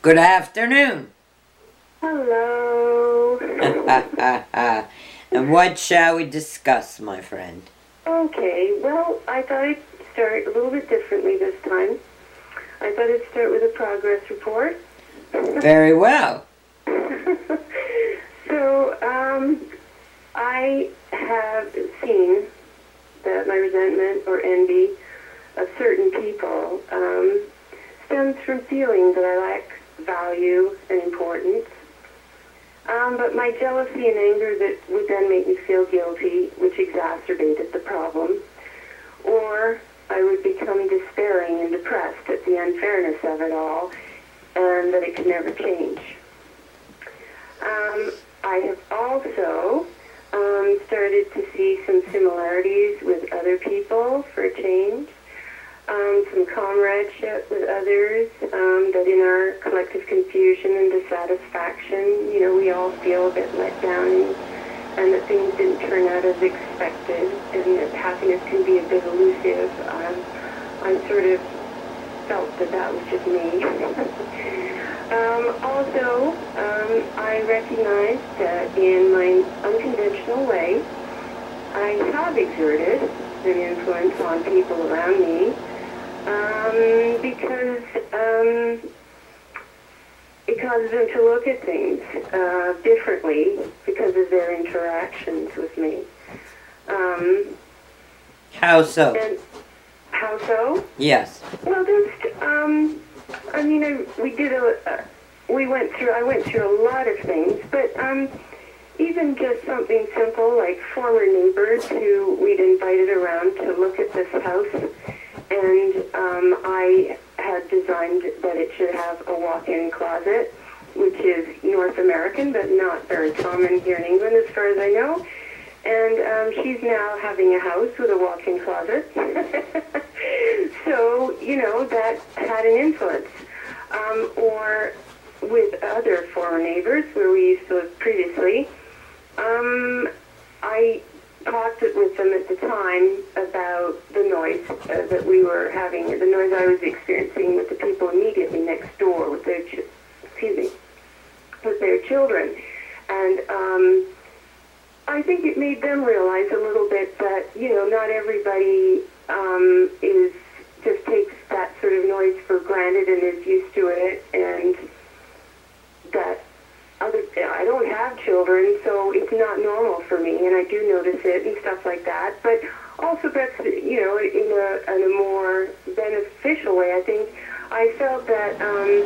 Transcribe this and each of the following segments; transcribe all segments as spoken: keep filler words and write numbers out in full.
Good afternoon. Hello. And what shall we discuss, my friend? Okay, well, I thought I'd start a little bit differently this time. I thought I'd start with a progress report. Very well. So, um, I have seen that my resentment or envy of certain people um, stems from feeling that I lack value and importance. Um, but my jealousy and anger that would then make me feel guilty, which exacerbated the problem. Or I would become despairing and depressed at the unfairness of it all, and that it could never change. Um, I have also um, started to see some similarities with other people for a change, um, some comradeship with others, um, that in our collective confusion and dissatisfaction, you know, we all feel a bit let down, and, and that things didn't turn out as expected, and that happiness can be a bit elusive. Um, I sort of felt that that was just me. um, also, um, I recognized that in my unconventional way, I have exerted an influence on people around me, um, because um, it causes them to look at things uh, differently because of their interactions with me. Um, How so? and how so? Yes. Well, just, um, I mean, I, we did a, uh, we went through, I went through a lot of things, but um, even just something simple like former neighbors who we'd invited around to look at this house, and um, I had designed that it should have a walk-in closet, which is North American, but not very common here in England as far as I know. And um, she's now having a house with a walk-in closet. So, you know, that had an influence. Um, or with other former neighbors where we used to live previously, um, I talked with them at the time about the noise uh, that we were having, the noise I was experiencing with the people immediately next door with their, ch- excuse me, with their children. And um, I think it made them realize a little bit that, you know, not everybody um, is just takes that sort of noise for granted and is used to it, and that other, I don't have children, so it's not normal for me, and I do notice it and stuff like that. But also that's, you know, in a, in a more beneficial way, I think I felt that um,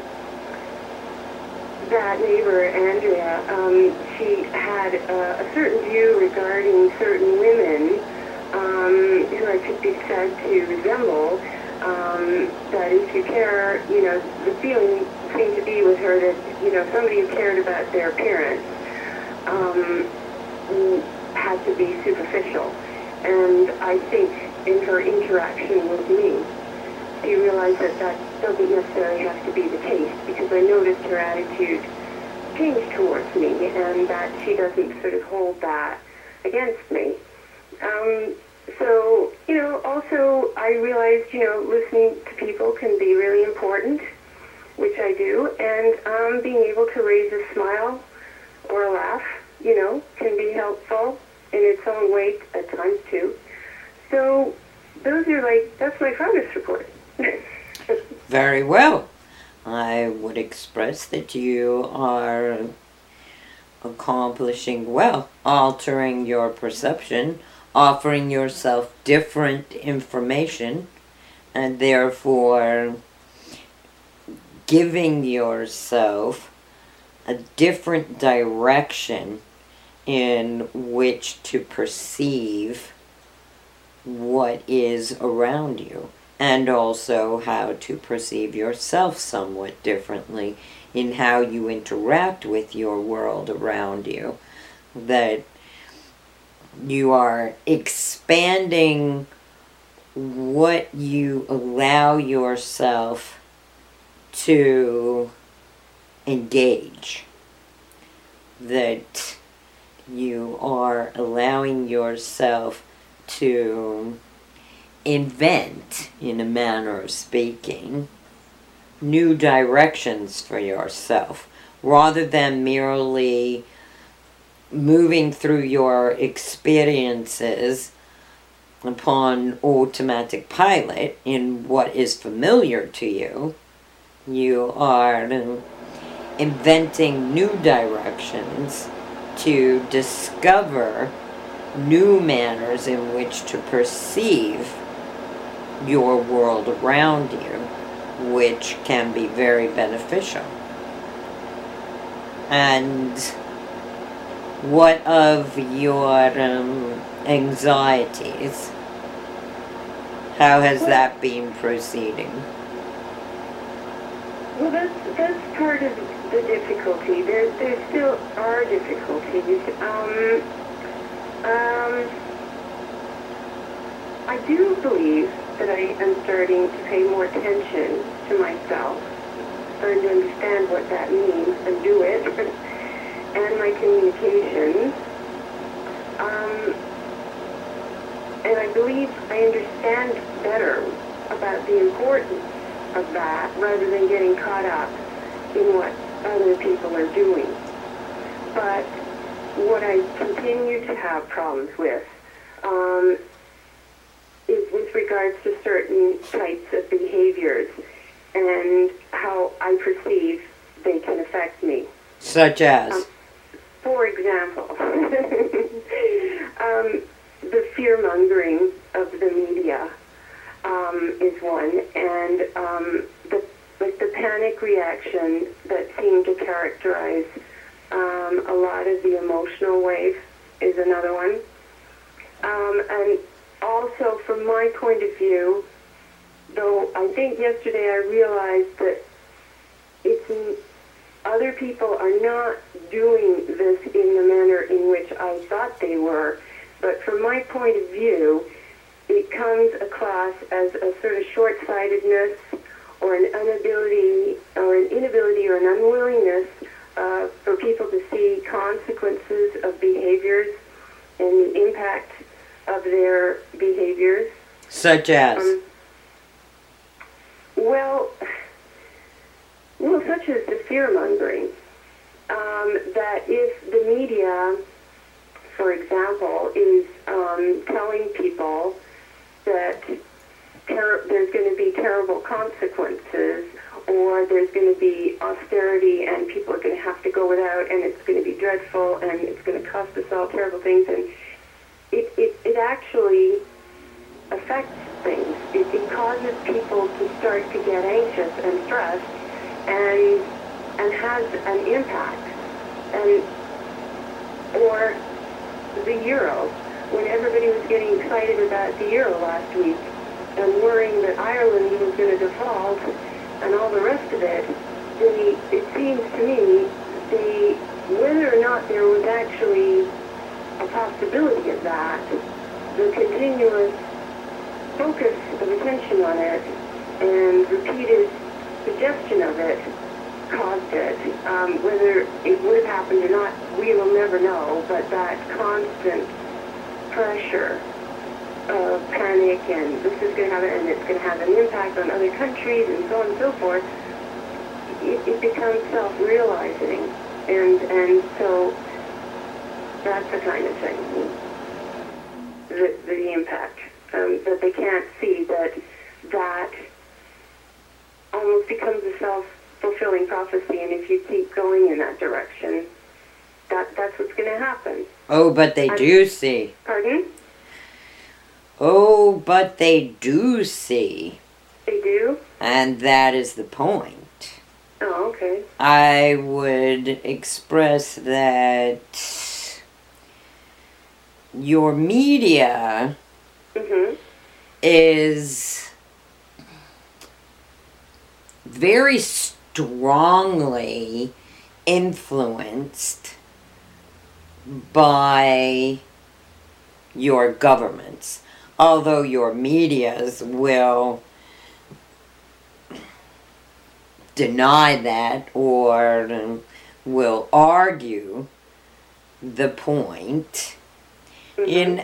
that neighbor, Andrea, um, she had uh, a certain view regarding certain women um, who I could be said to resemble, um, that if you care, you know, the feeling seemed to be with her that, you know, somebody who cared about their appearance um, had to be superficial. And I think in her interaction with me, she realized that that doesn't necessarily have to be the case, because I noticed her attitude change towards me, and that she doesn't sort of hold that against me. Um, so, you know, also I realized, you know, listening to people can be really important, which I do, and um, being able to raise a smile or a laugh, you know, can be helpful in its own way at times too. So those are like, that's my progress report. Very well. I would express that you are accomplishing well, altering your perception, offering yourself different information, and therefore giving yourself a different direction in which to perceive what is around you, and also how to perceive yourself somewhat differently in how you interact with your world around you. That you are expanding what you allow yourself to engage. That you are allowing yourself to invent, in a manner of speaking, new directions for yourself rather than merely moving through your experiences upon automatic pilot in what is familiar to you. You are inventing new directions to discover new manners in which to perceive your world around you, which can be very beneficial. And what of your um, anxieties? How has well, that been proceeding? Well, that's, that's part of the difficulty. There, there still are difficulties. Um, um, I do believe that I am starting to pay more attention to myself, starting to understand what that means and do it, and my communications. Um, and I believe I understand better about the importance of that rather than getting caught up in what other people are doing. But what I continue to have problems with um, is with regards to certain types of behaviors and how I perceive they can affect me. Such as? Um, for example, um, the fear-mongering of the media um, is one, and um, the, like the panic reaction that seemed to characterize um, a lot of the emotional wave is another one. Um, and also, from my point of view, though I think yesterday I realized that it's other people are not doing this in the manner in which I thought they were, but from my point of view, it comes across as a sort of short-sightedness or an inability or an inability or an unwillingness uh, for people to see consequences of behaviors and the impact of their behaviors. Such as? Um, well, well, such as the fear-mongering. Um, that if the media, for example, is um, telling people that ter- there's going to be terrible consequences, or there's going to be austerity and people are going to have to go without, and it's going to be dreadful, and it's going to cost us all terrible things, and it, it, it actually affects things. It, it causes people to start to get anxious and stressed, and and has an impact. And or the euro, when everybody was getting excited about the euro last week and worrying that Ireland was going to default and all the rest of it, they, it seems to me they, whether or not there was actually a possibility of that, the continuous focus of attention on it and repeated suggestion of it caused it. Um, whether it would have happened or not, we will never know, but that constant pressure of panic and this is going to happen and it's going to have an impact on other countries and so on and so forth, it, it becomes self-realizing. And, and so that's the kind of thing, the, the impact, um, that they can't see that that almost becomes a self-fulfilling prophecy, and if you keep going in that direction, that that's what's going to happen. Oh, but they I'm, do see. Pardon? Oh, but they do see. They do? And that is the point. Oh, okay. I would express that your media Mm-hmm. is very strongly influenced by your governments, although your medias will deny that or will argue the point. Mm-hmm. In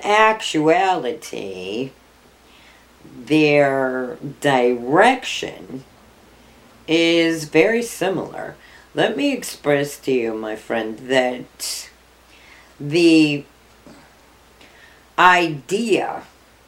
actuality, their direction is very similar. Let me express to you, my friend, that the idea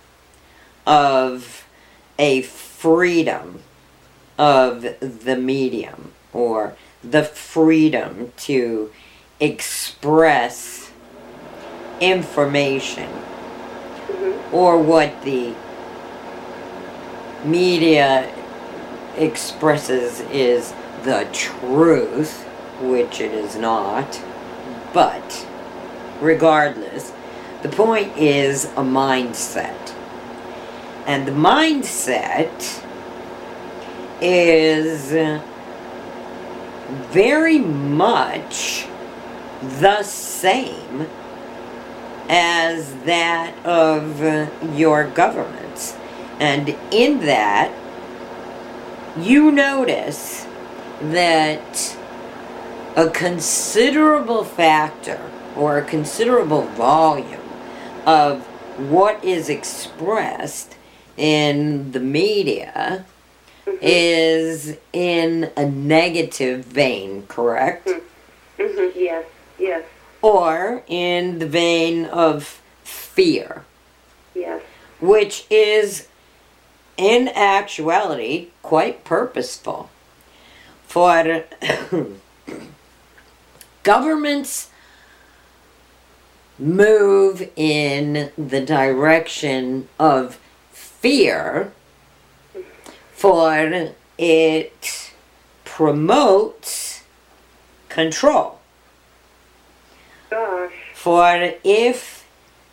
of a freedom of the medium, or the freedom to express information, Mm-hmm. or what the media expresses is the truth, which it is not, but regardless, the point is a mindset. And the mindset is very much the same as that of your governments. And in that, you notice that a considerable factor, or a considerable volume of what is expressed in the media Mm-hmm. is in a negative vein, correct? Mm-hmm. Yes, yes, Or in the vein of fear, yes. which is in actuality quite purposeful. For governments move in the direction of fear, for it promotes control. Gosh. For if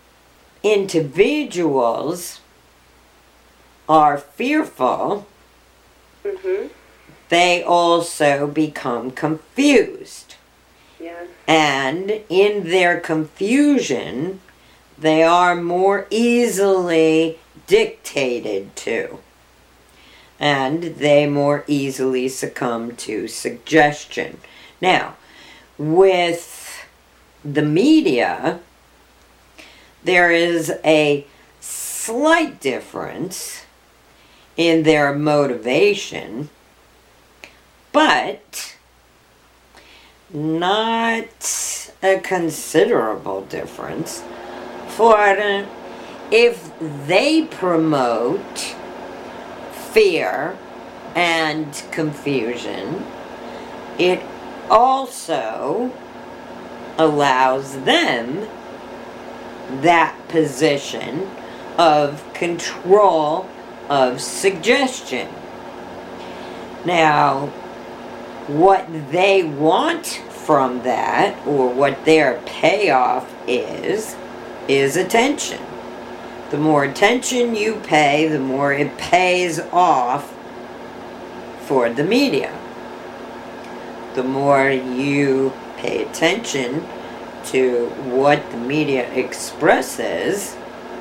individuals are fearful, Mm-hmm. they also become confused. Yes. And in their confusion, they are more easily dictated to. And they more easily succumb to suggestion. Now, with the media, there is a slight difference in their motivation, but not a considerable difference. For if they promote fear and confusion, it also allows them that position of control of suggestion. Now, what they want from that, or what their payoff is, is attention. The more attention you pay, the more it pays off for the media. The more you pay attention to what the media expresses,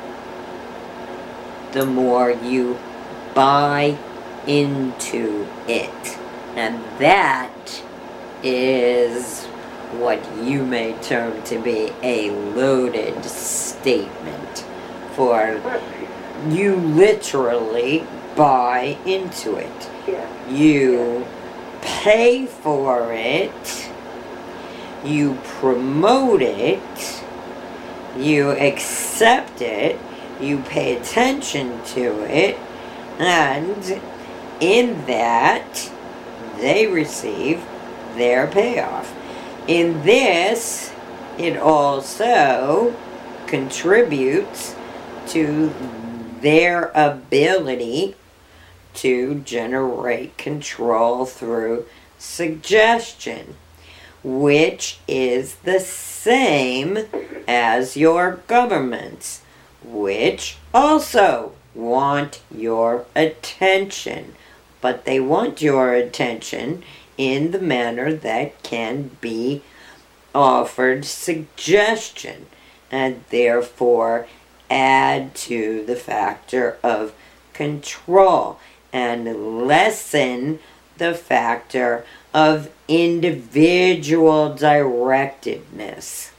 the more you buy into it. And that is what you may term to be a loaded statement. For you literally buy into it. Yeah. You pay for it. You promote it. You accept it. You pay attention to it. And in that, they receive their payoff. In this, it also contributes to their ability to generate control through suggestion, which is the same as your governments, which also want your attention. But they want your attention in the manner that can be offered suggestion, and therefore add to the factor of control and lessen the factor of individual directedness,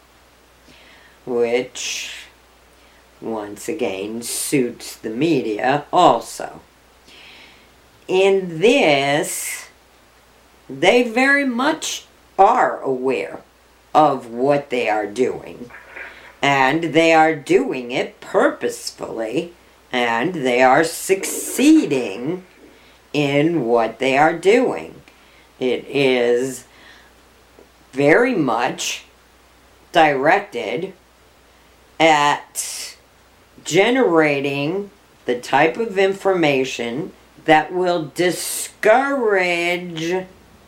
which once again suits the media also. In this, they very much are aware of what they are doing. And they are doing it purposefully, and they are succeeding in what they are doing. It is very much directed at generating the type of information that will discourage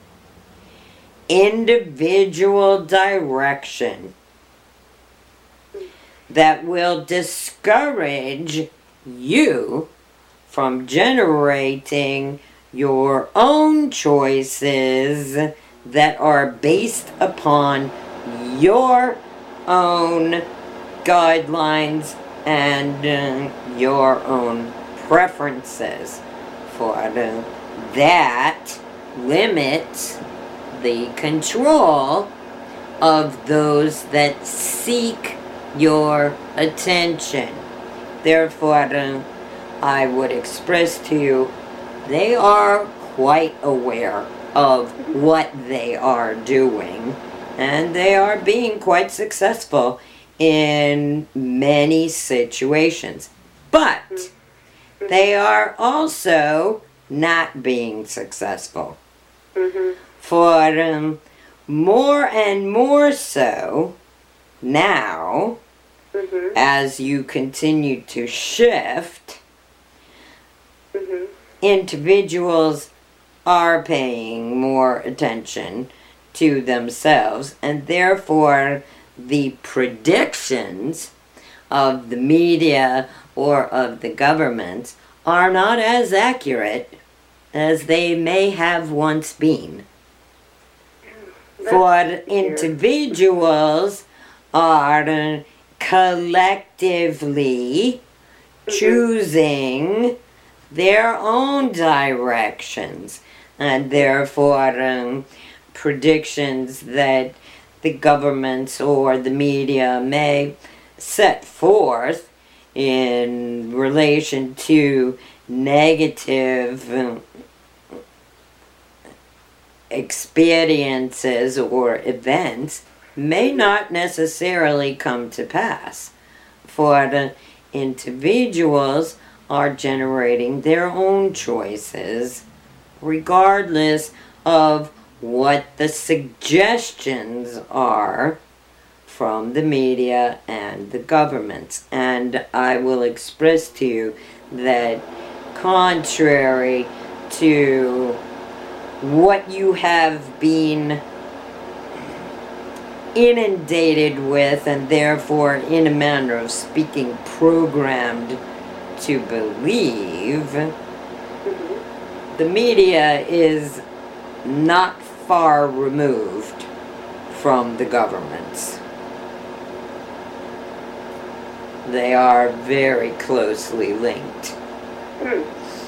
individual direction, that will discourage you from generating your own choices that are based upon your own guidelines and uh, your own preferences. For uh, that limits the control of those that seek your attention. Therefore, uh, I would express to you, they are quite aware of what they are doing, and they are being quite successful in many situations. But they are also not being successful. Mm-hmm. For um, more and more so now, Mm-hmm. as you continue to shift, Mm-hmm. individuals are paying more attention to themselves, and therefore the predictions of the media or of the government are not as accurate as they may have once been. That's For good to hear. individuals are collectively choosing their own directions, and therefore um, predictions that the governments or the media may set forth in relation to negative um, experiences or events may not necessarily come to pass. For the individuals are generating their own choices regardless of what the suggestions are from the media and the governments. And I will express to you that contrary to what you have been inundated with, and therefore in a manner of speaking programmed to believe, Mm-hmm. the media is not far removed from the governments. They are very closely linked. Hmm.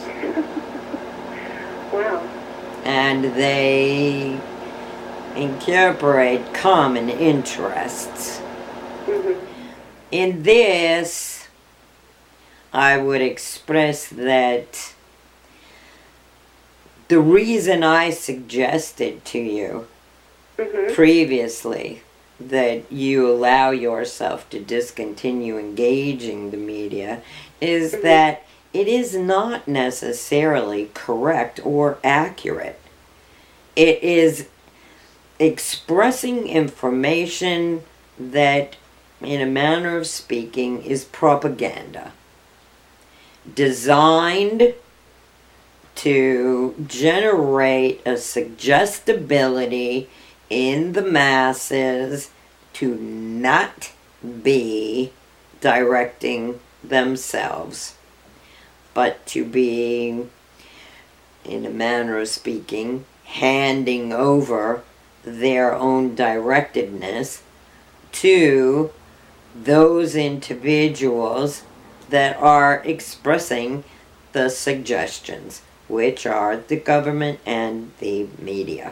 Wow. And they incorporate common interests. Mm-hmm. In this, I would express that the reason I suggested to you Mm-hmm. previously that you allow yourself to discontinue engaging the media is Mhm. that it is not necessarily correct or accurate. It is expressing information that, in a manner of speaking, is propaganda, designed to generate a suggestibility in the masses to not be directing themselves, but to be, in a manner of speaking, handing over their own directedness to those individuals that are expressing the suggestions, which are the government and the media.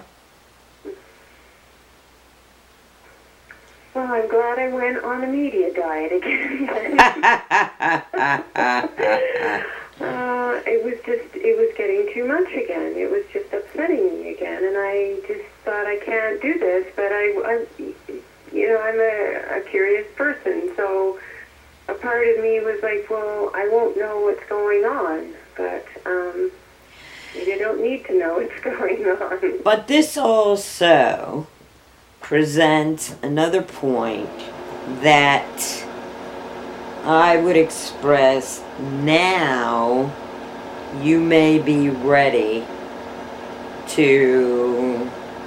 Well, I'm glad I went on a media diet again. uh, uh, it was just, it was getting too much again. It was just upsetting me again, and I just thought, I can't do this, but I, I you know, I'm a, a curious person, so a part of me was like, well, I won't know what's going on, but um, maybe I don't need to know what's going on. But this also presents another point that I would express now you may be ready to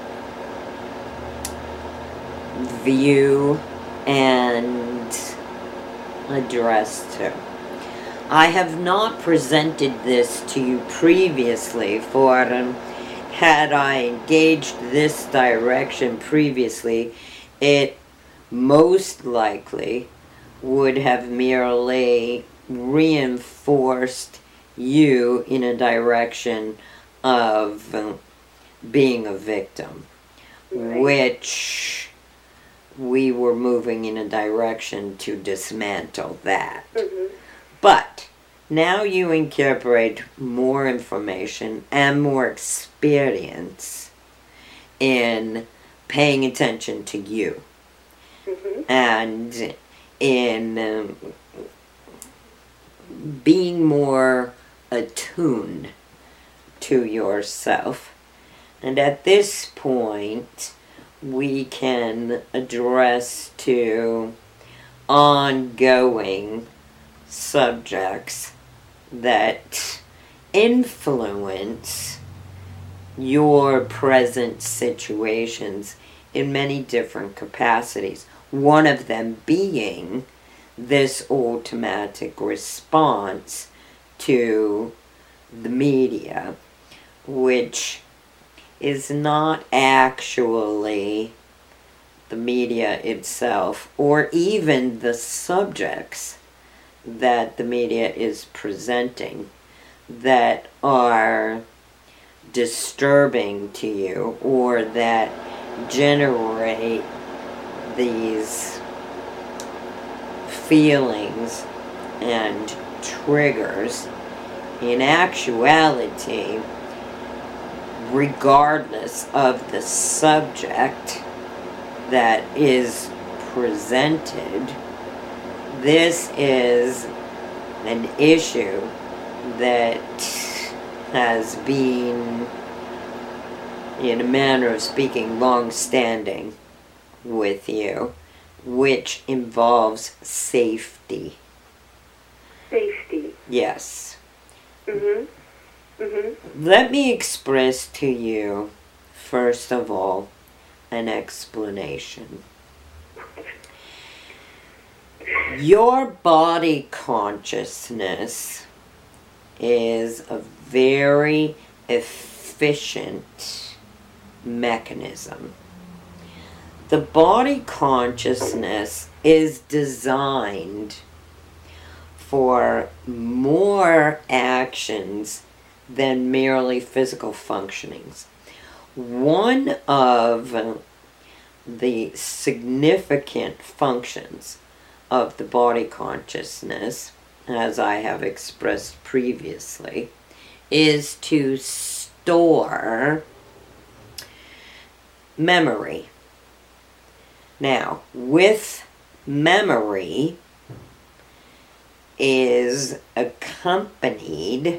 view and address to. I have not presented this to you previously, for um, had I engaged this direction previously, it most likely would have merely reinforced you in a direction of um, being a victim, Right. which we were moving in a direction to dismantle that. Mm-hmm. But now you incorporate more information and more experience in paying attention to you. Mm-hmm. And in um, being more attuned to yourself. And at this point, we can address to ongoing subjects that influence your present situations in many different capacities. One of them being this automatic response to the media, which is not actually the media itself, or even the subjects that the media is presenting that are disturbing to you, or that generate these feelings and triggers. In actuality, regardless of the subject that is presented, this is an issue that has been, in a manner of speaking, long-standing with you, which involves safety. Safety. Yes. Mm-hmm. Mm-hmm. Let me express to you, first of all, an explanation. Your body consciousness is a very efficient mechanism. The body consciousness is designed for more actions than merely physical functionings. One of the significant functions of the body consciousness, as I have expressed previously, is to store memory. Now, with memory is accompanied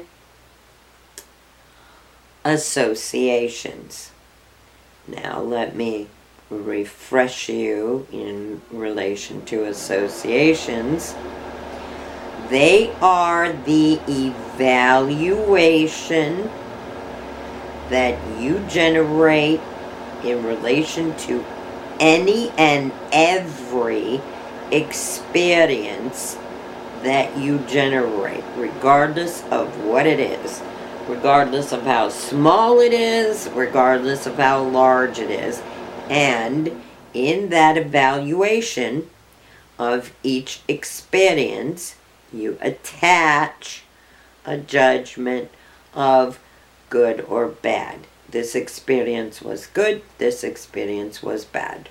associations. Now, let me refresh you in relation to associations. They are the evaluation that you generate in relation to any and every experience that you generate, regardless of what it is, regardless of how small it is, regardless of how large it is. And in that evaluation of each experience, you attach a judgment of good or bad. This experience was good, this experience was bad.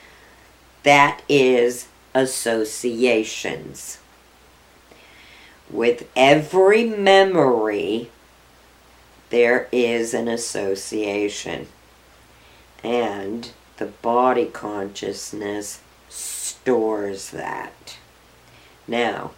That is associations. With every memory, there is an association. And the body consciousness stores that. Now,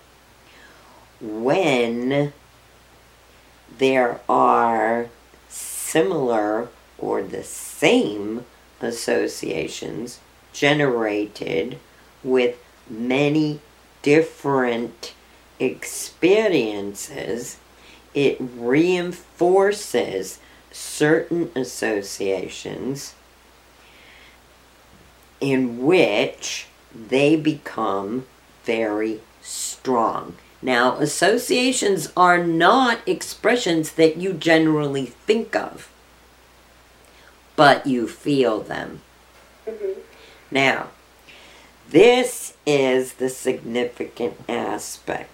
when there are similar or the same associations generated with many different experiences, it reinforces certain associations in which they become very strong. Now, associations are not expressions that you generally think of, but you feel them. Mm-hmm. Now, this is the significant aspect.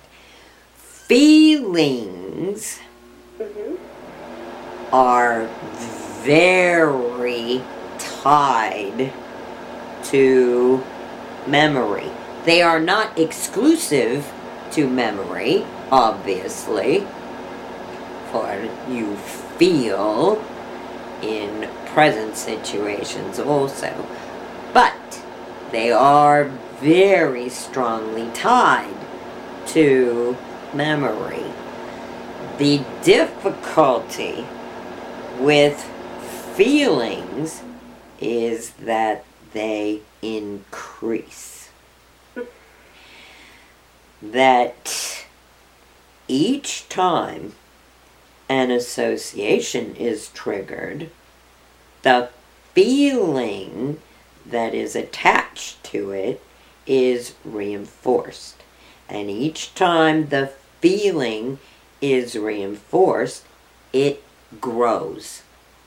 Feelings Mm-hmm. are very tied to memory. They are not exclusive to memory, obviously, for you feel in present situations also, but they are very strongly tied to memory. The difficulty with feelings is that they increase. That each time an association is triggered, the feeling that is attached to it is reinforced. And each time the feeling is reinforced, it grows.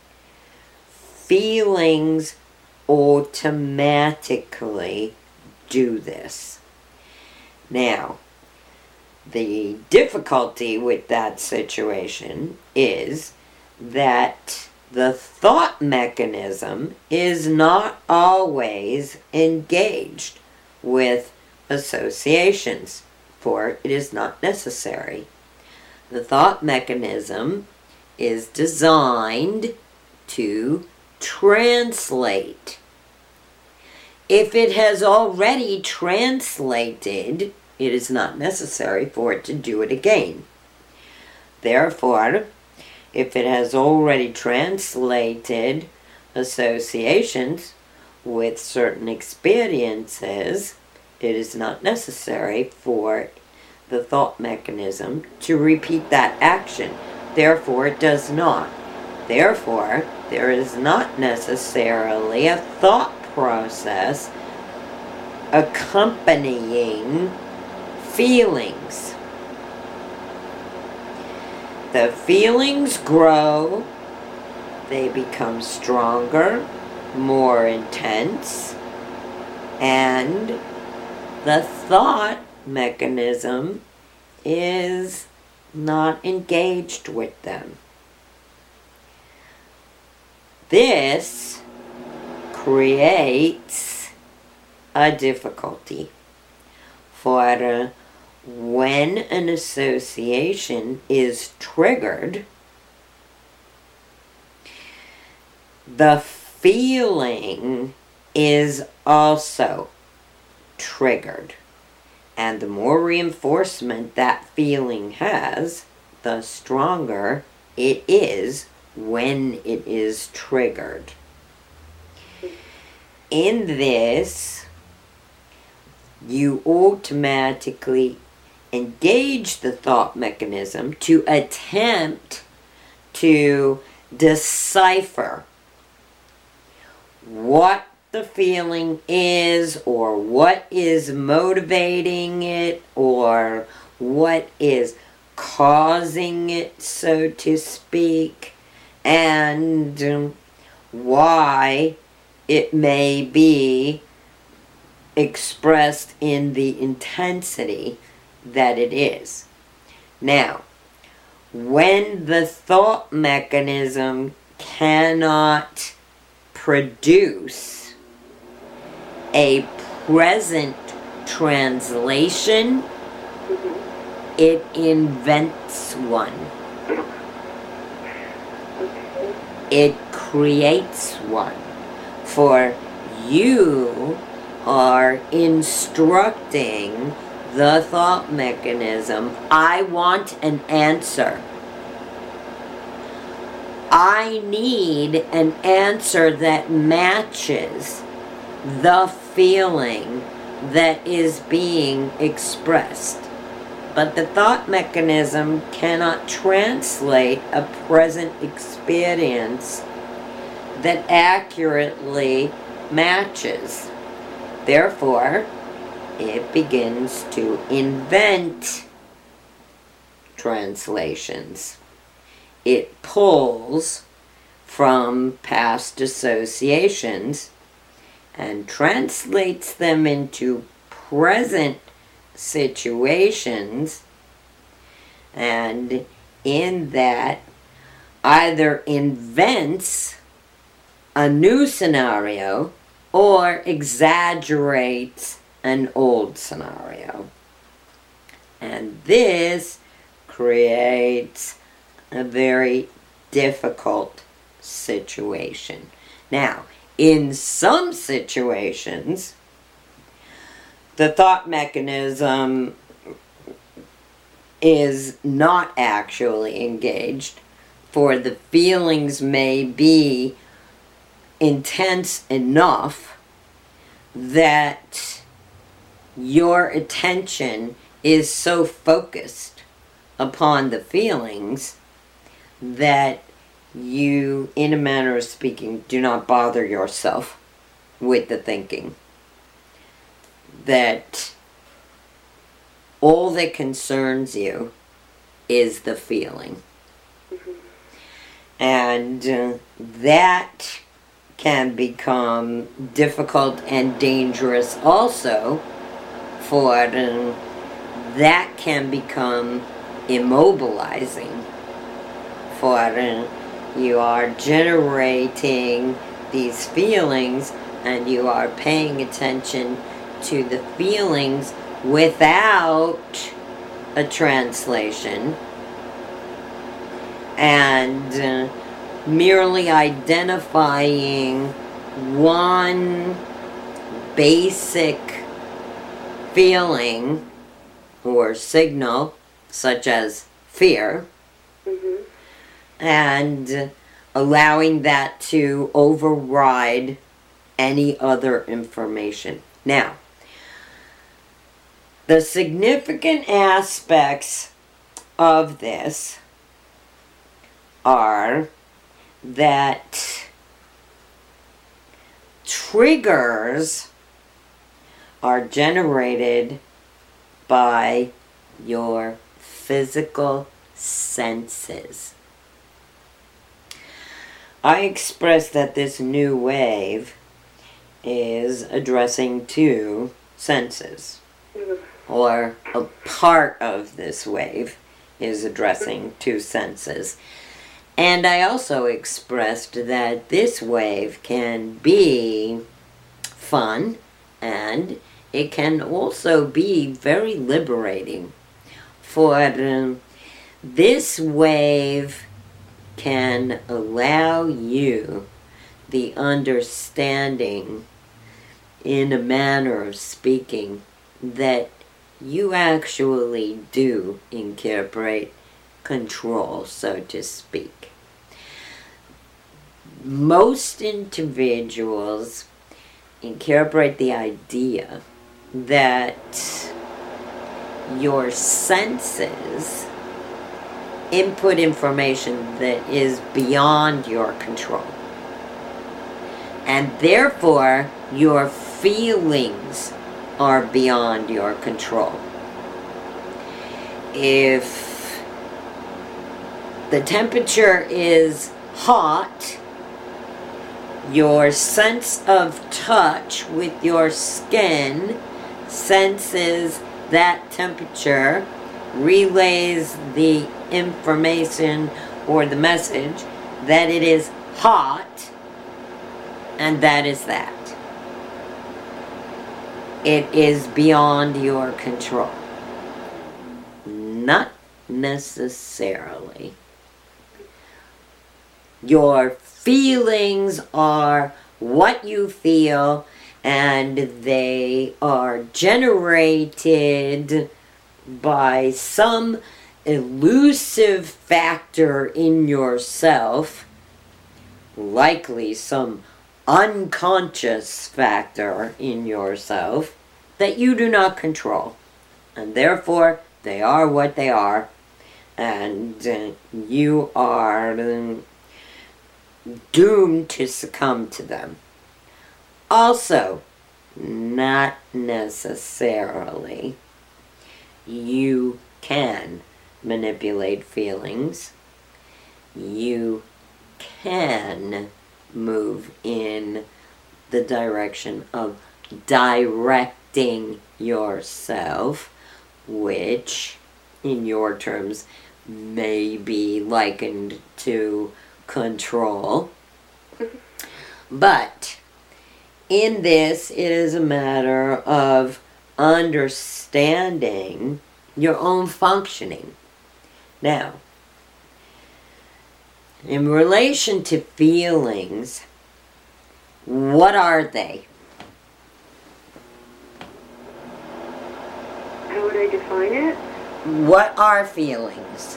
Feelings automatically do this. Now, the difficulty with that situation is that the thought mechanism is not always engaged with associations, for it is not necessary. The thought mechanism is designed to translate. If it has already translated, it is not necessary for it to do it again. Therefore, if it has already translated associations with certain experiences, it is not necessary for the thought mechanism to repeat that action. Therefore, it does not. Therefore, there is not necessarily a thought process accompanying feelings. The feelings grow, they become stronger, more intense, and the thought mechanism is not engaged with them. This creates a difficulty. For uh, when an association is triggered, the feeling is also triggered. And the more reinforcement that feeling has, the stronger it is when it is triggered. In this, you automatically engage the thought mechanism to attempt to decipher what the feeling is, or what is motivating it, or what is causing it, so to speak, and um, why it may be expressed in the intensity that it is. Now, when the thought mechanism cannot produce a present translation, Mm-hmm. it invents one. It creates one. For you are instructing the thought mechanism, I want an answer. I need an answer that matches the feeling that is being expressed. But the thought mechanism cannot translate a present experience that accurately matches. Therefore, it begins to invent translations. It pulls from past associations and translates them into present situations, and in that either invents a new scenario or exaggerates an old scenario. And this creates a very difficult situation. Now, in some situations, the thought mechanism is not actually engaged, for the feelings may be intense enough that your attention is so focused upon the feelings that you, in a manner of speaking, do not bother yourself with the thinking. That all that concerns you is the feeling. Mm-hmm. And uh, that can become difficult and dangerous also, for uh, that can become immobilizing. For uh, you are generating these feelings and you are paying attention to the feelings without a translation, and uh, merely identifying one basic feeling or signal, such as fear, mm-hmm. and allowing that to override any other information. Now, the significant aspects of this are that triggers are generated by your physical senses. I express that this new wave is addressing two senses, or a part of this wave is addressing two senses. And I also expressed that this wave can be fun, and it can also be very liberating. For um, this wave can allow you the understanding, in a manner of speaking, that you actually do incorporate control, so to speak. Most individuals incorporate the idea that your senses input information that is beyond your control, and therefore your feelings are beyond your control. If the temperature is hot, your sense of touch with your skin senses that temperature, relays the information or the message that it is hot, and that is that. It is beyond your control. Not necessarily. Your feelings are what you feel, and they are generated by some elusive factor in yourself, likely some unconscious factor in yourself that you do not control. And therefore, they are what they are, and uh, you are uh, doomed to succumb to them. Also, not necessarily. You can manipulate feelings. You can move in the direction of directing yourself, which, in your terms, may be likened to control. But in this, it is a matter of understanding your own functioning. Now, in relation to feelings, what are they? How would I define it? What are feelings?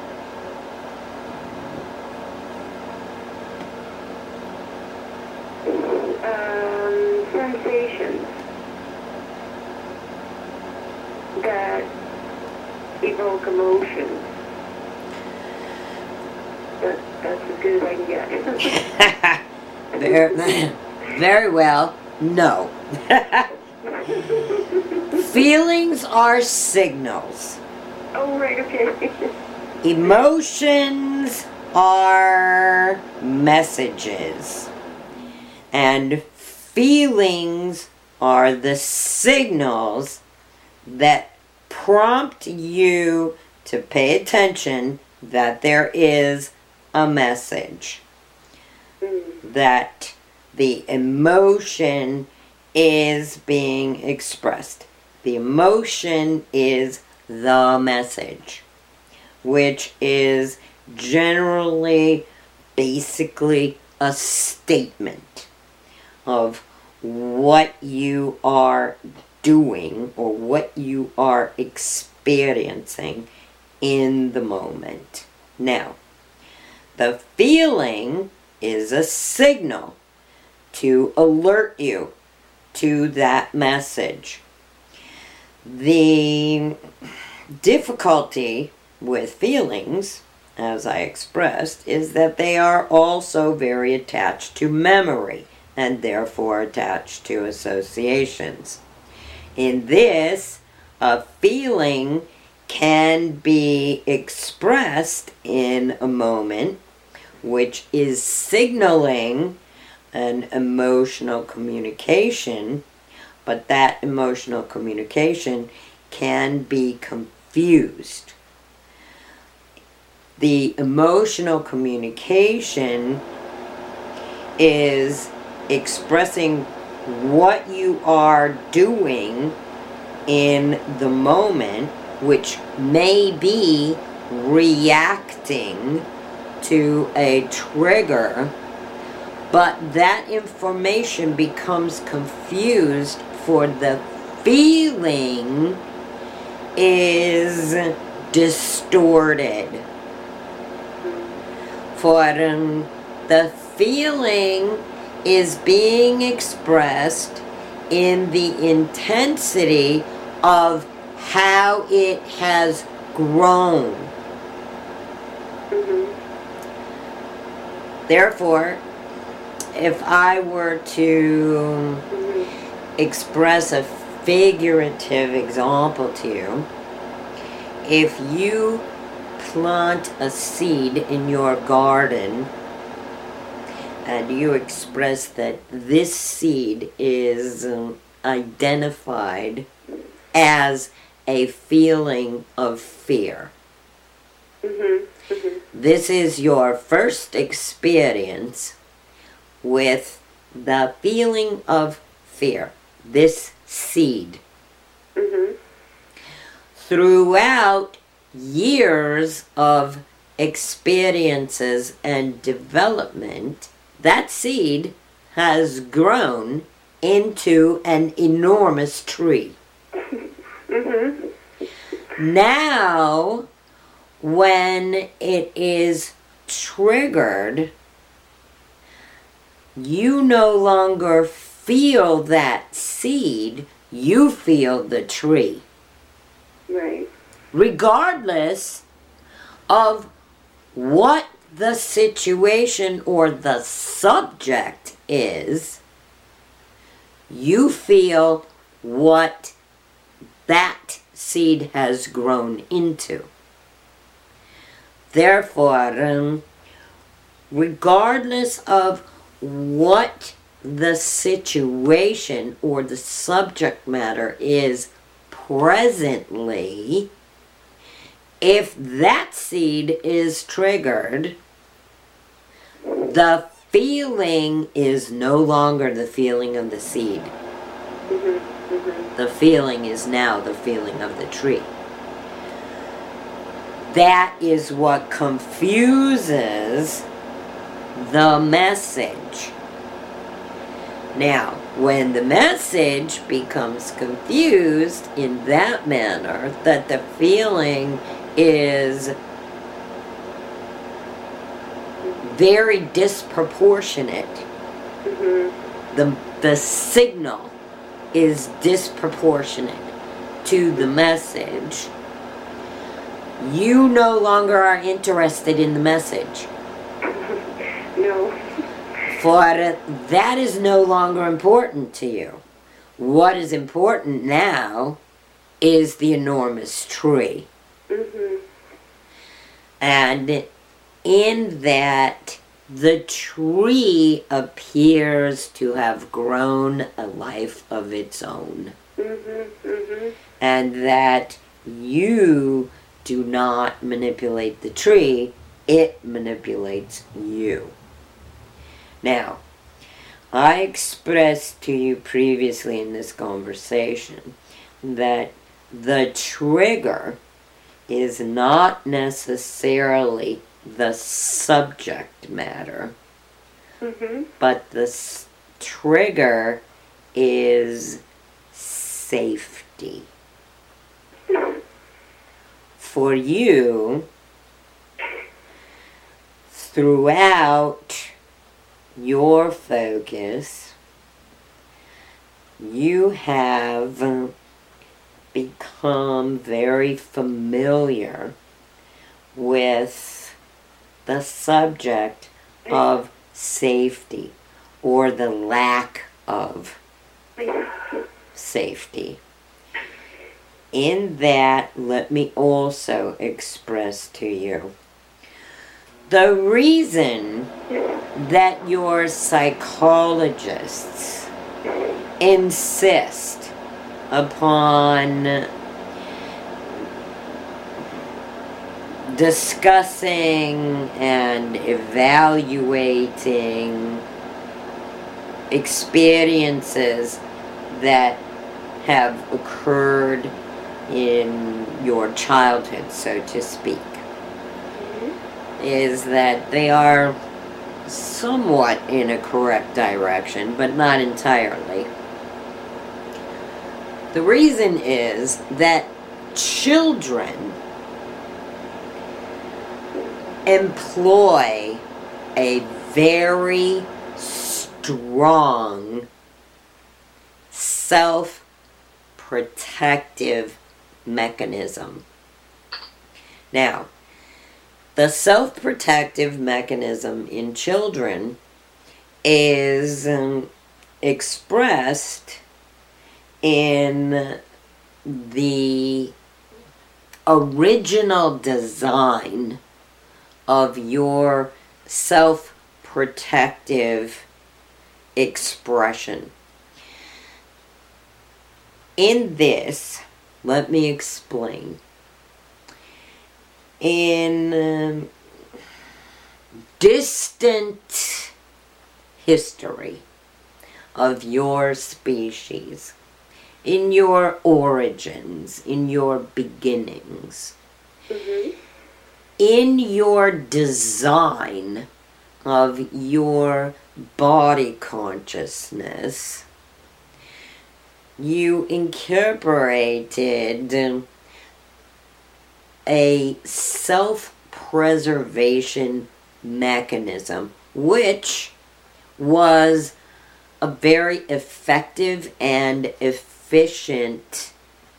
Um, sensations that evoke emotions. That, that's as good as I can get. very, very well. No. Feelings are signals. Oh, right, okay. Emotions are messages. And feelings are the signals that prompt you to pay attention that there is a message. Mm. That the emotion is being expressed. The emotion is the message, which is generally, basically, a statement of what you are doing or what you are experiencing in the moment. Now, the feeling is a signal to alert you to that message. The difficulty with feelings, as I expressed, is that they are also very attached to memory and therefore attached to associations. In this, a feeling can be expressed in a moment which is signaling an emotional communication, but that emotional communication can be confused. The emotional communication is expressing what you are doing in the moment, which may be reacting to a trigger, but that information becomes confused for the feeling is distorted. For um, the feeling is being expressed in the intensity of how it has grown. Mm-hmm. Therefore, if I were to Mm-hmm. express a figurative example to you, if you plant a seed in your garden and you express that this seed is um, identified as a feeling of fear. Mm-hmm. Mm-hmm. This is your first experience with the feeling of fear, this seed. Mm-hmm. Throughout years of experiences and development, that seed has grown into an enormous tree. Mm-hmm. Now, when it is triggered, you no longer feel that seed, you feel the tree. Right. Regardless of what the situation or the subject is, you feel what that seed has grown into. Therefore, um, regardless of what the situation or the subject matter is presently, if that seed is triggered, the feeling is no longer the feeling of the seed. Mm-hmm. Mm-hmm. The feeling is now the feeling of the tree. That is what confuses the message. Now, when the message becomes confused in that manner, that the feeling is very disproportionate, Mm-hmm. the, the signal is disproportionate to the message, you no longer are interested in the message. No. For that is no longer important to you. What is important now is the enormous tree. Mm-hmm. And in that, the tree appears to have grown a life of its own. Mm-hmm. Mm-hmm. And that you do not manipulate the tree, it manipulates you. Now, I expressed to you previously in this conversation that the trigger is not necessarily the subject matter, Mm-hmm. but the s- trigger is safety. For you, throughout your focus, you have become very familiar with the subject of safety or the lack of safety. In that, let me also express to you the reason that your psychologists insist upon discussing and evaluating experiences that have occurred in your childhood, so to speak, is that they are somewhat in a correct direction, but not entirely. The reason is that children employ a very strong self-protective mechanism. Now, the self-protective mechanism in children is um, expressed in the original design of your self-protective expression. In this, let me explain. In um, distant history of your species, in your origins, in your beginnings, Mm-hmm. In your design of your body consciousness, you incorporated a self-preservation mechanism, which was a very effective and efficient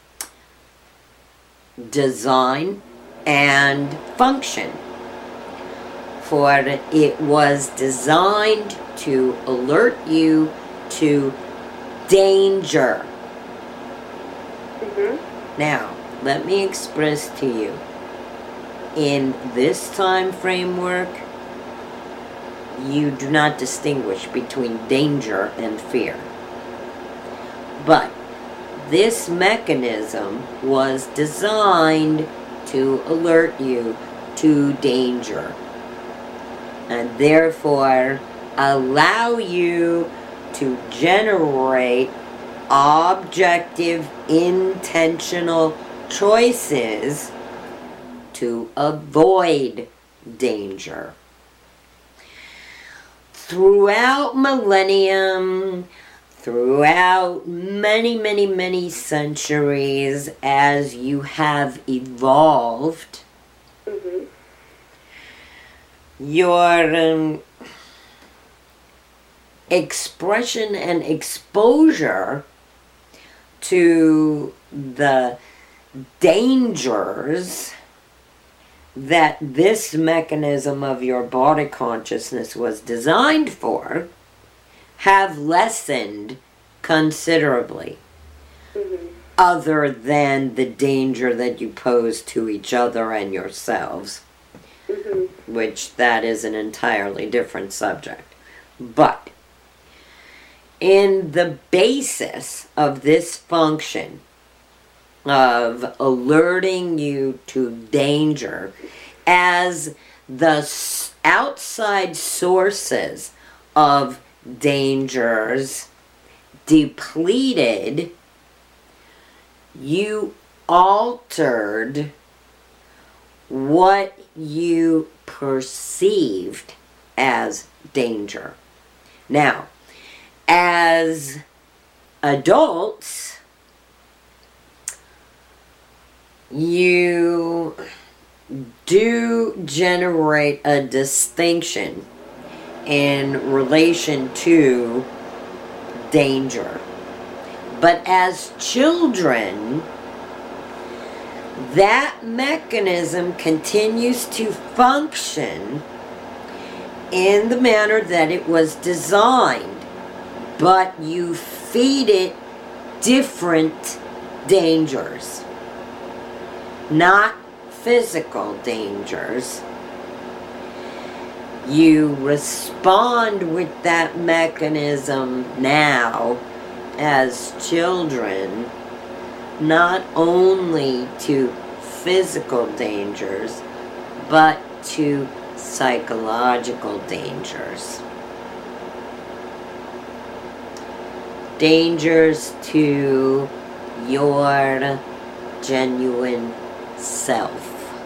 design and function. For it was designed to alert you to danger. Mm-hmm. Now, let me express to you, in this time framework, you do not distinguish between danger and fear. But this mechanism was designed to alert you to danger, and therefore allow you to generate objective, intentional choices to avoid danger. Throughout millennium, throughout many, many, many centuries, as you have evolved, Mm-hmm. your um, expression and exposure to the dangers that this mechanism of your body consciousness was designed for have lessened considerably, Mm-hmm. other than the danger that you pose to each other and yourselves, Mm-hmm. which that is an entirely different subject. But in the basis of this function of alerting you to danger, as the outside sources of dangers depleted, you altered what you perceived as danger. Now, as adults, you do generate a distinction in relation to danger. But as children, that mechanism continues to function in the manner that it was designed, but you feed it different dangers. Not physical dangers. You respond with that mechanism now as children, not only to physical dangers, but to psychological dangers. Dangers to your genuine self.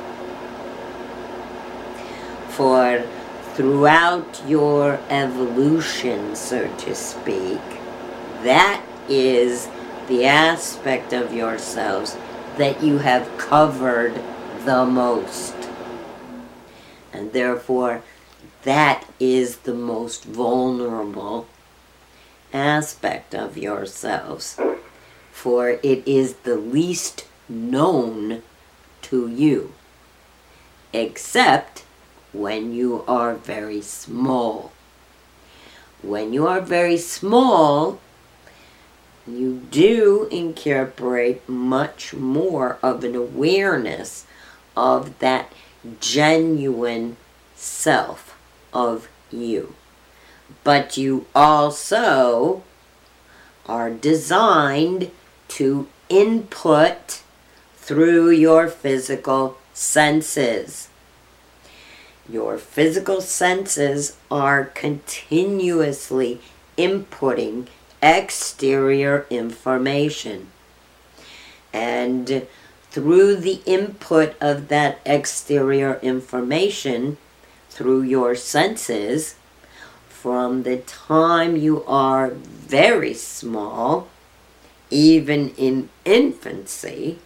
For throughout your evolution, so to speak, that is the aspect of yourselves that you have covered the most. And therefore, that is the most vulnerable aspect of yourselves. For it is the least known to you, except when you are very small. When you are very small, you do incorporate much more of an awareness of that genuine self of you. But you also are designed to input through your physical senses. Your physical senses are continuously inputting exterior information. And through the input of that exterior information, through your senses, from the time you are very small, even in infancy,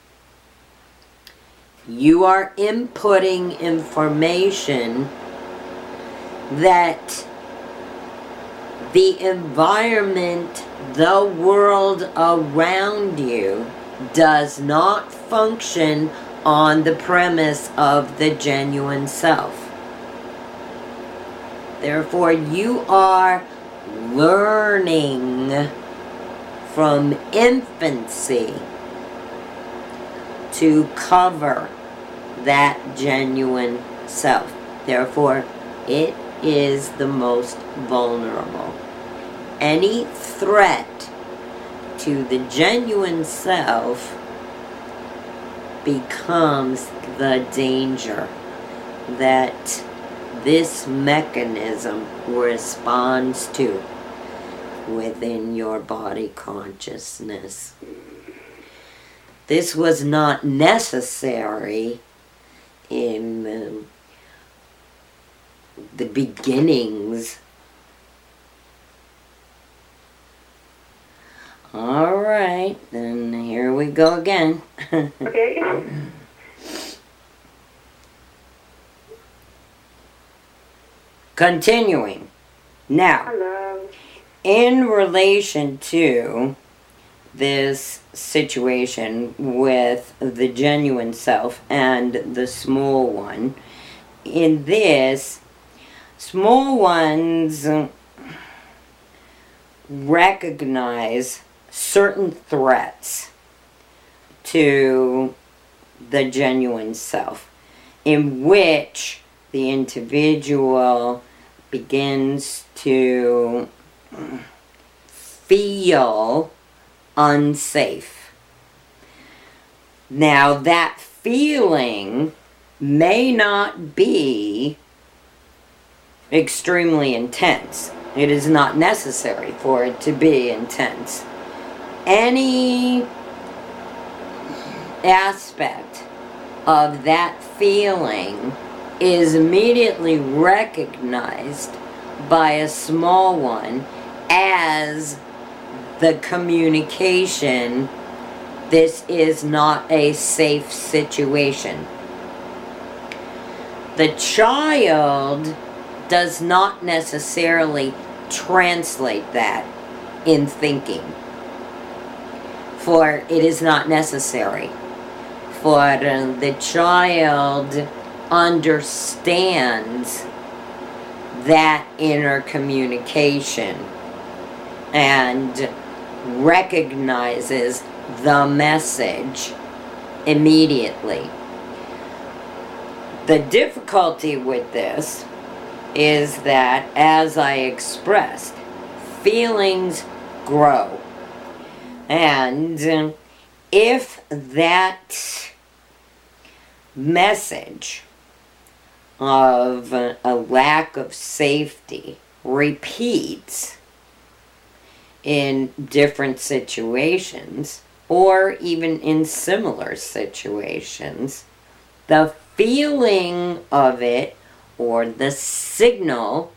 you are inputting information that the environment, the world around you, does not function on the premise of the genuine self. Therefore, you are learning from infancy to cover that genuine self. Therefore, it is the most vulnerable. Any threat to the genuine self becomes the danger that this mechanism responds to within your body consciousness. This was not necessary in um, the beginnings. All right, then here we go again. Okay. Continuing. Now, Hello. in relation to this situation with the genuine self and the small one, in this, small ones recognize certain threats to the genuine self, in which the individual begins to feel unsafe. Now, that feeling may not be extremely intense. It is not necessary for it to be intense. Any aspect of that feeling is immediately recognized by a small one as the communication, this is not a safe situation. The child does not necessarily translate that in thinking, for it is not necessary. For uh, the child understands that inner communication and recognizes the message immediately. The difficulty with this is that, as I expressed, feelings grow. And if that message of a lack of safety repeats in different situations, or even in similar situations, the feeling of it, or the signal,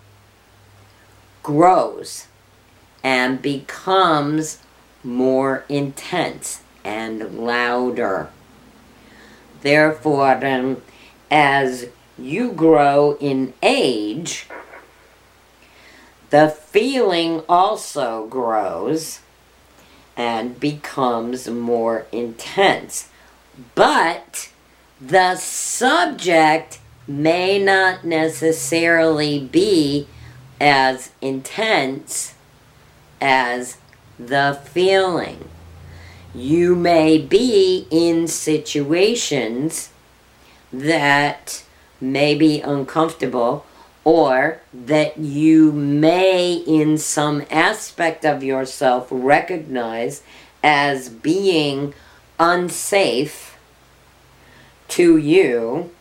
grows and becomes more intense and louder. Therefore, um, as you grow in age, the feeling also grows and becomes more intense. But the subject may not necessarily be as intense as the feeling. You may be in situations that may be uncomfortable, or that you may, in some aspect of yourself, recognize as being unsafe to you,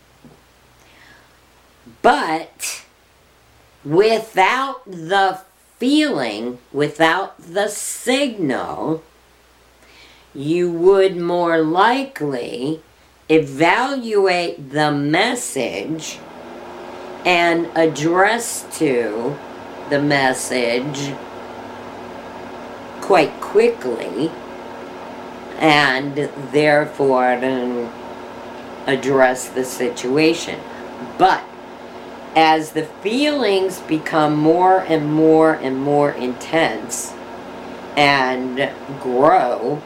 but without the feeling, without the signal, you would more likely evaluate the message and address to the message quite quickly, and therefore um, address the situation. But as the feelings become more and more and more intense and grow,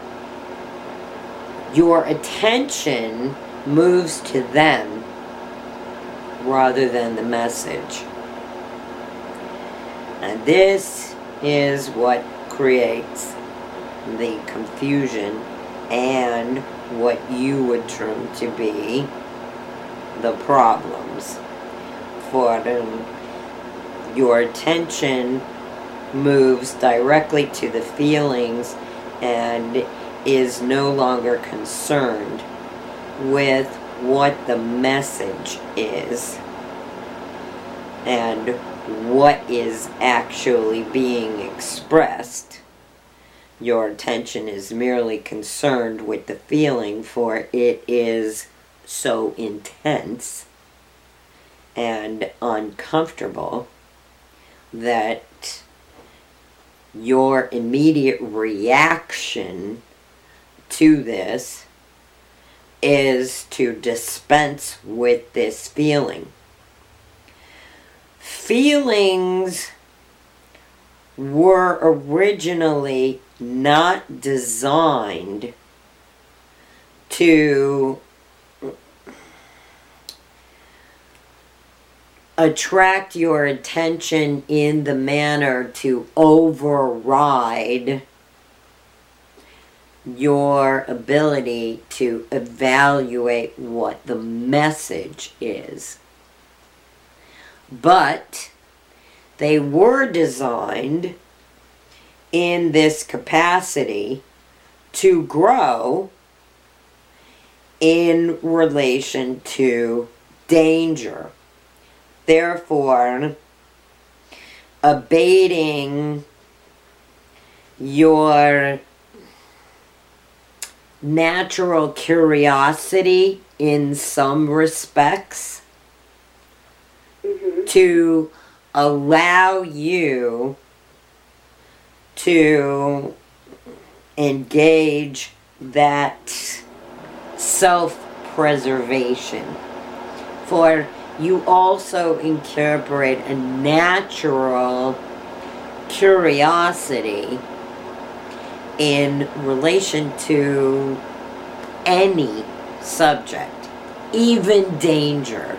your attention moves to them rather than the message. And this is what creates the confusion and what you would term to be the problems. For them, your attention moves directly to the feelings and is no longer concerned with what the message is and what is actually being expressed. Your attention is merely concerned with the feeling, for it is so intense and uncomfortable that your immediate reaction to this is to dispense with this feeling. Feelings were originally not designed to attract your attention in the manner to override your ability to evaluate what the message is. But they were designed in this capacity to grow in relation to danger. Therefore, abating your natural curiosity in some respects Mm-hmm. to allow you to engage that self-preservation. For you also incorporate a natural curiosity in relation to any subject, even danger.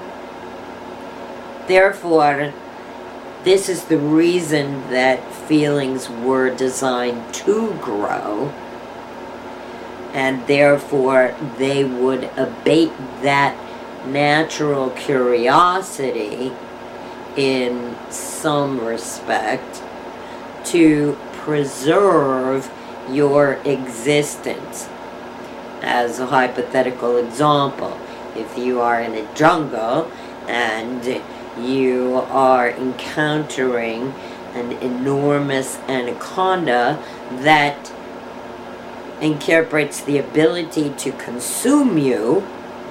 Therefore, this is the reason that feelings were designed to grow, and therefore they would abate that natural curiosity in some respect to preserve your existence. As a hypothetical example, if you are in a jungle and you are encountering an enormous anaconda that incorporates the ability to consume you,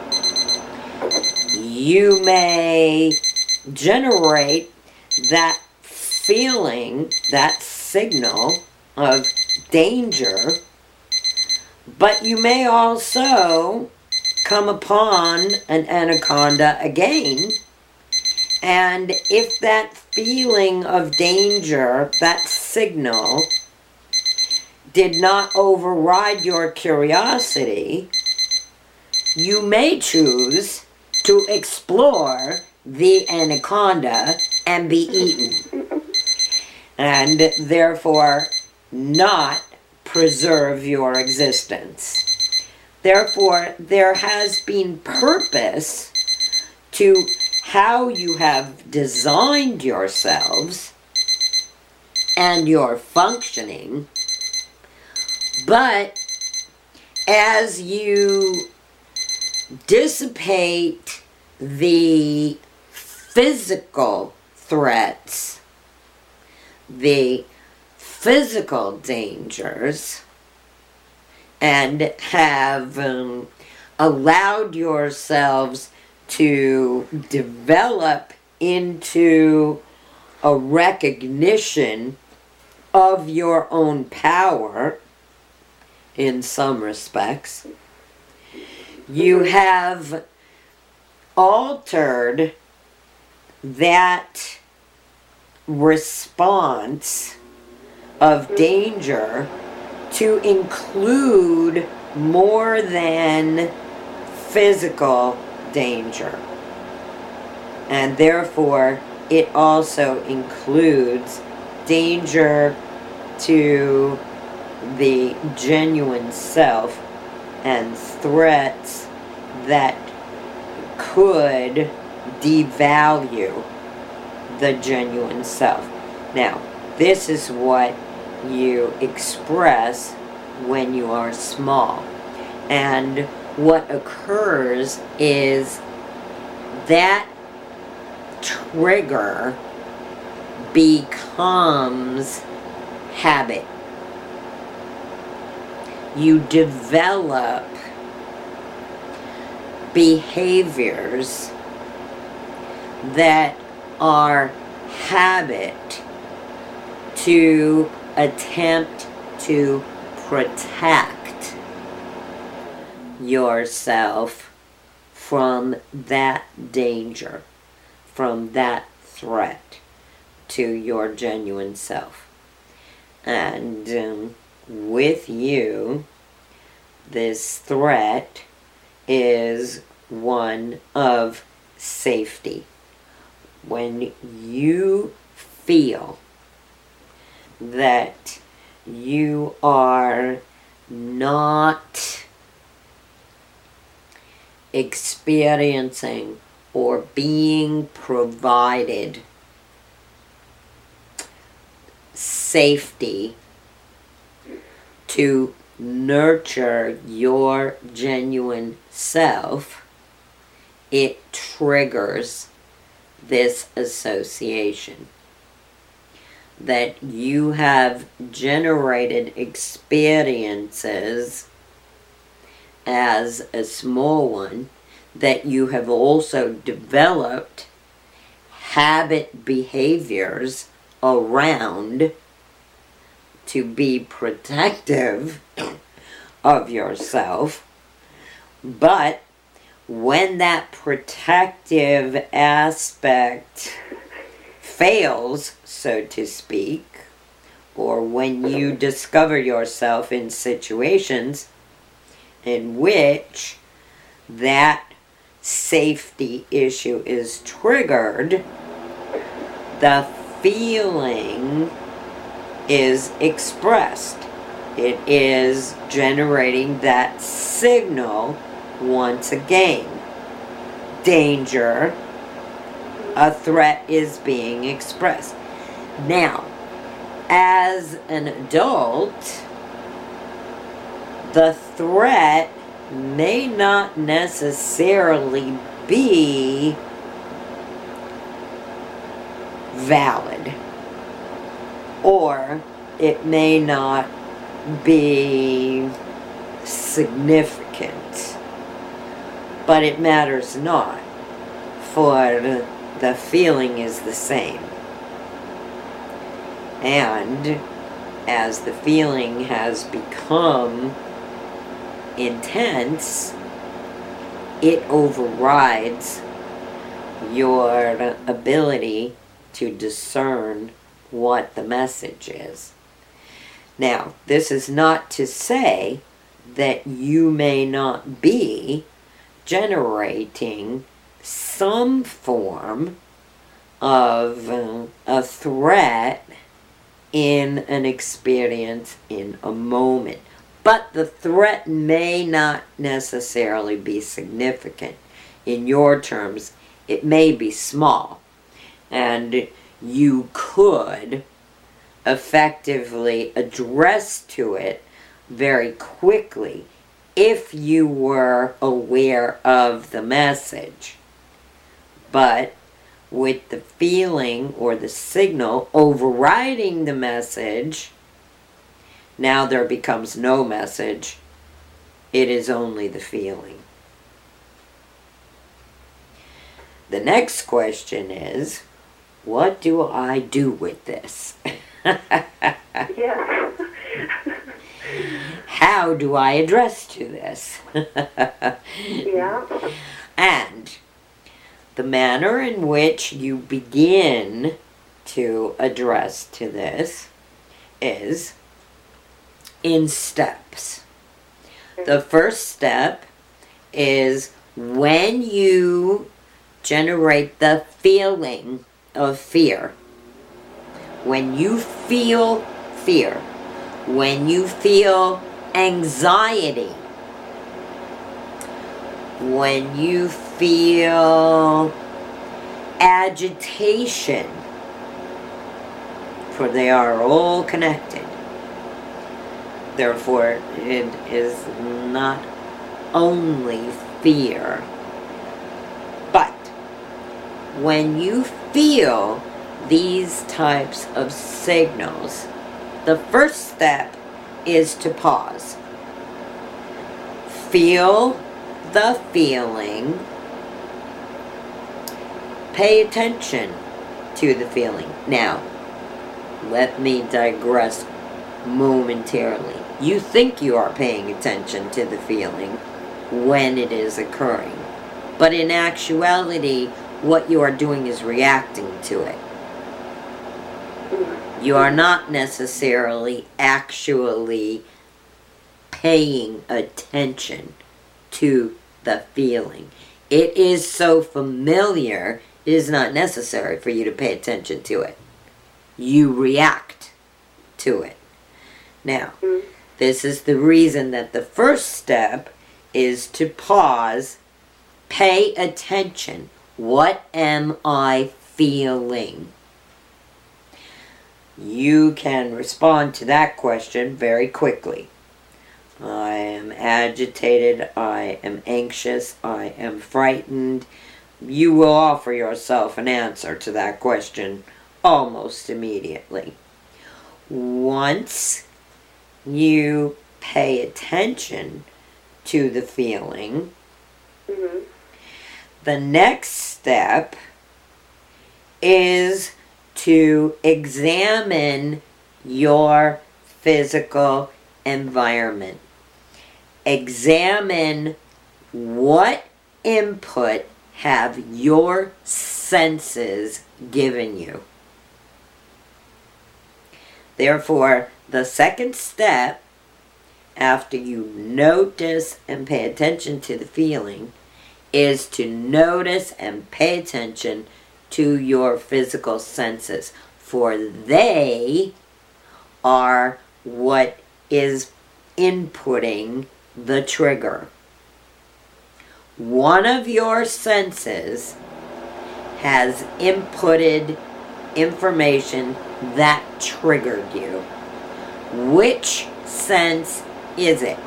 you may generate that feeling, that signal of danger, but you may also come upon an anaconda again, and if that feeling of danger, that signal, did not override your curiosity, you may choose to explore the anaconda and be eaten, and therefore not preserve your existence. Therefore, there has been purpose to how you have designed yourselves and your functioning, but as you dissipate the physical threats, the physical dangers, and have um, allowed yourselves to develop into a recognition of your own power in some respects, you have altered that response of danger to include more than physical danger. And therefore, it also includes danger to the genuine self and threats that could devalue the genuine self. Now, this is what you express when you are small. And what occurs is that trigger becomes habit. You develop behaviors that are habit to attempt to protect yourself from that danger, from that threat to your genuine self. And um, with you, this threat is one of safety. When you feel that you are not experiencing or being provided safety to nurture your genuine self, it triggers this association that you have generated experiences as a small one, that you have also developed habit behaviors around to be protective of yourself. But when that protective aspect fails, so to speak, or when you discover yourself in situations in which that safety issue is triggered, the feeling is expressed. It is generating that signal once again. Danger, a threat is being expressed. Now, as an adult, the threat may not necessarily be valid, or it may not be significant, but it matters not, for the feeling is the same. And as the feeling has become intense, it overrides your ability to discern what the message is. Now, this is not to say that you may not be generating some form of uh, a threat in an experience in a moment. But the threat may not necessarily be significant. In your terms, it may be small. And you could effectively address to it very quickly if you were aware of the message. But with the feeling or the signal overriding the message, now there becomes no message. It is only the feeling. The next question is, what do I do with this? Yes. How do I address to this? Yeah. And the manner in which you begin to address to this is in steps. The first step is when you generate the feeling of fear. When you feel fear, when you feel anxiety, when you feel agitation, for they are all connected. Therefore, it is not only fear, but when you feel these types of signals, the first step is to pause. Feel the feeling. Pay attention to the feeling. Now, let me digress momentarily. You think you are paying attention to the feeling when it is occurring, but in actuality, what you are doing is reacting to it. You are not necessarily actually paying attention to the feeling. It is so familiar, it is not necessary for you to pay attention to it. You react to it. Now, this is the reason that the first step is to pause, pay attention. What am I feeling? You can respond to that question very quickly. I am agitated, I am anxious, I am frightened. You will offer yourself an answer to that question almost immediately. Once you pay attention to the feeling, Mm-hmm. the next step is to examine your physical environment. Examine what input have your senses given you. Therefore, the second step, after you notice and pay attention to the feeling, is to notice and pay attention to your physical senses, for they are what is inputting the trigger. One of your senses has inputted information that triggered you. Which sense is it?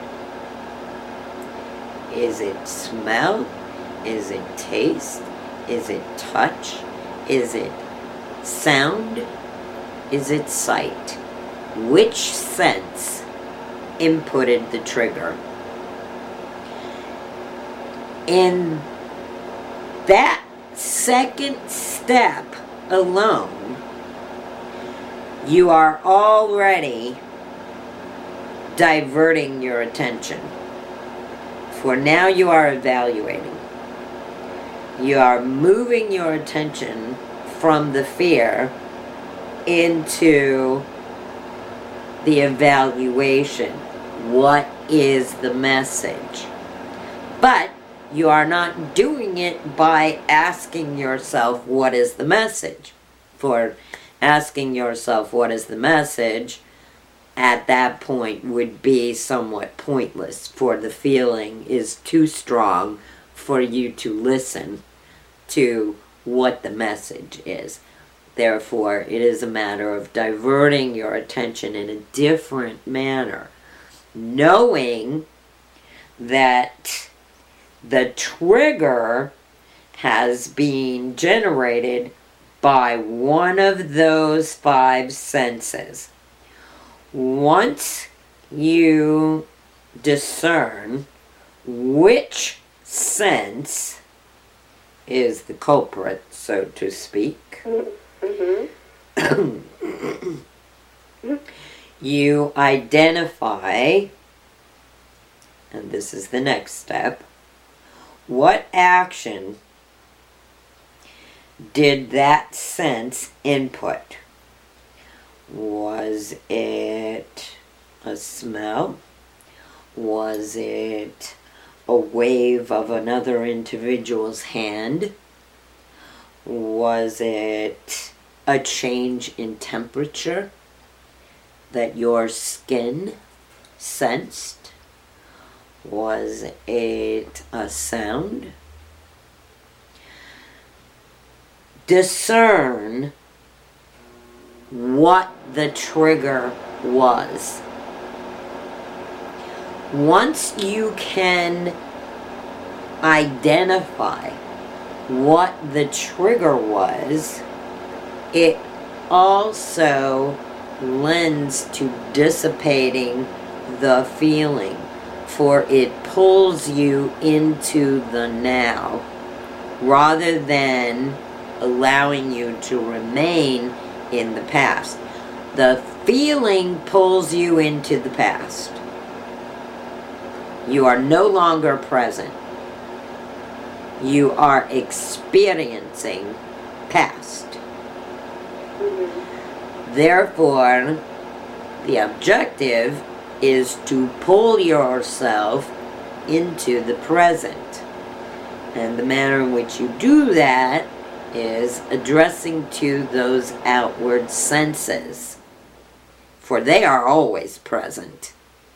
Is it smell? Is it taste? Is it touch? Is it sound? Is it sight? Which sense inputted the trigger? In that second step alone, you are already diverting your attention. For now you are evaluating. You are moving your attention from the fear into the evaluation. What is the message? But you are not doing it by asking yourself, what is the message? For asking yourself, what is the message, at that point would be somewhat pointless, for the feeling is too strong for you to listen to what the message is. Therefore, it is a matter of diverting your attention in a different manner, knowing that the trigger has been generated by one of those five senses. Once you discern which sense is the culprit, so to speak. Mm-hmm. You identify, and this is the next step, what action did that sense input? Was it a smell? Was it a wave of another individual's hand? Was it a change in temperature that your skin sensed? Was it a sound? Discern what the trigger was. Once you can identify what the trigger was, it also lends to dissipating the feeling, for it pulls you into the now rather than allowing you to remain in the past. The feeling pulls you into the past. You are no longer present. You are experiencing past. Mm-hmm. Therefore, the objective is to pull yourself into the present. And the manner in which you do that is addressing to those outward senses, for they are always present.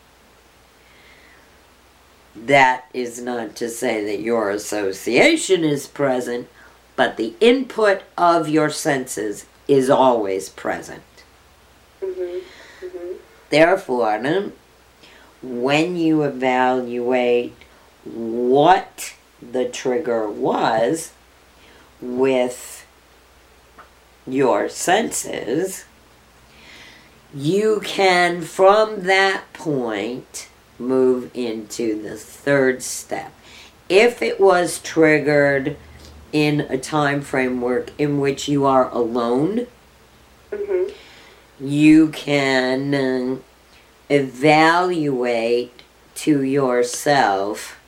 That is not to say that your association is present, but the input of your senses is always present. Mm-hmm. Mm-hmm. Therefore, when you evaluate what the trigger was with your senses, you can from that point move into the third step. If it was triggered in a time framework in which you are alone, Mm-hmm. you can uh, evaluate to yourself,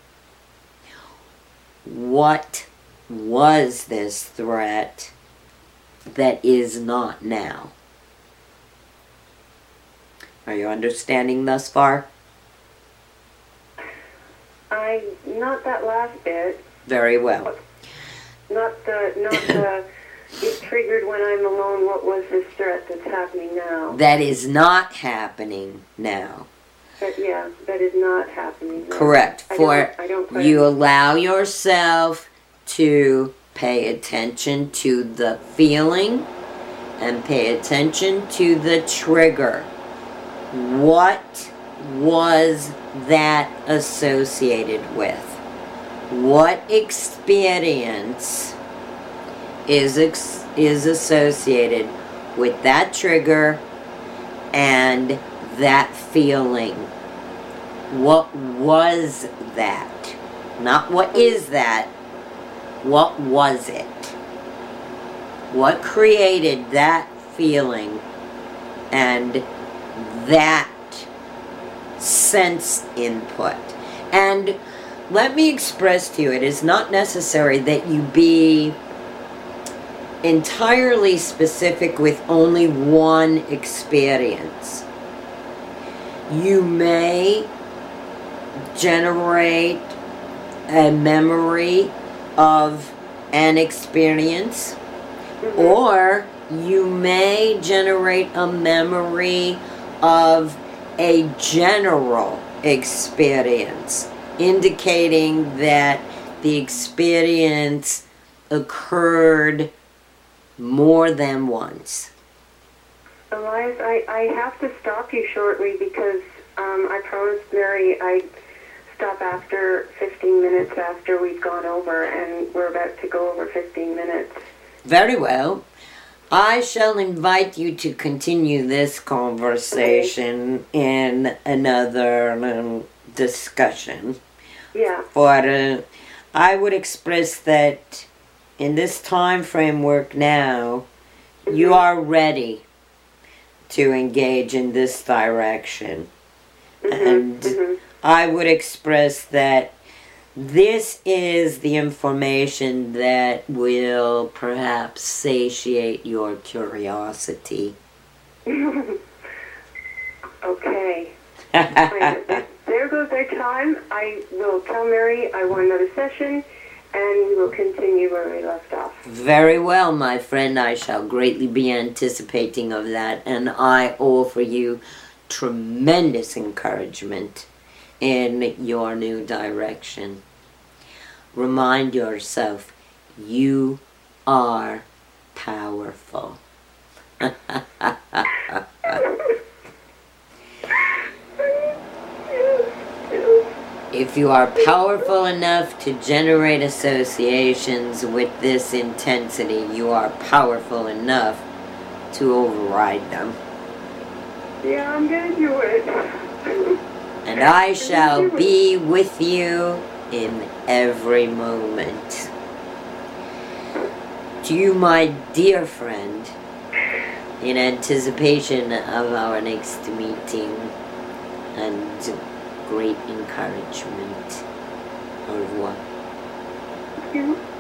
what was this threat that is not now? Are you understanding thus far? I, not that last bit. Very well. Not the, not the, it triggered when I'm alone, what was this threat that's happening now? That is not happening now. But yeah, that is not happening now. Correct. I For don't, I don't quite you allow yourself to pay attention to the feeling and pay attention to the trigger. What was that associated with? What experience is ex- is associated with that trigger and that feeling? What was that? Not what is that. What was it? What created that feeling and that sense input? And let me express to you, it is not necessary that you be entirely specific with only one experience. You may generate a memory of an experience, Mm-hmm. or you may generate a memory of a general experience, indicating that the experience occurred more than once. Elias, I, I have to stop you shortly because um, I promised Mary I'd stop after fifteen minutes after we've gone over, and we're about to go over fifteen minutes. Very well. I shall invite you to continue this conversation in another um, discussion. Yeah. For uh, I would express that in this time framework now, you are ready to engage in this direction. Mm-hmm. And Mm-hmm. I would express that this is the information that will perhaps satiate your curiosity. Okay. Right, there goes our time. I will tell Mary I want another session, and we will continue where we left off. Very well, my friend. I shall greatly be anticipating of that, and I offer you tremendous encouragement in your new direction. Remind yourself, you are powerful. If you are powerful enough to generate associations with this intensity, you are powerful enough to override them. Yeah, I'm gonna do it. And I shall be with you in every moment. To you, my dear friend, in anticipation of our next meeting and great encouragement. Au revoir. Thank you.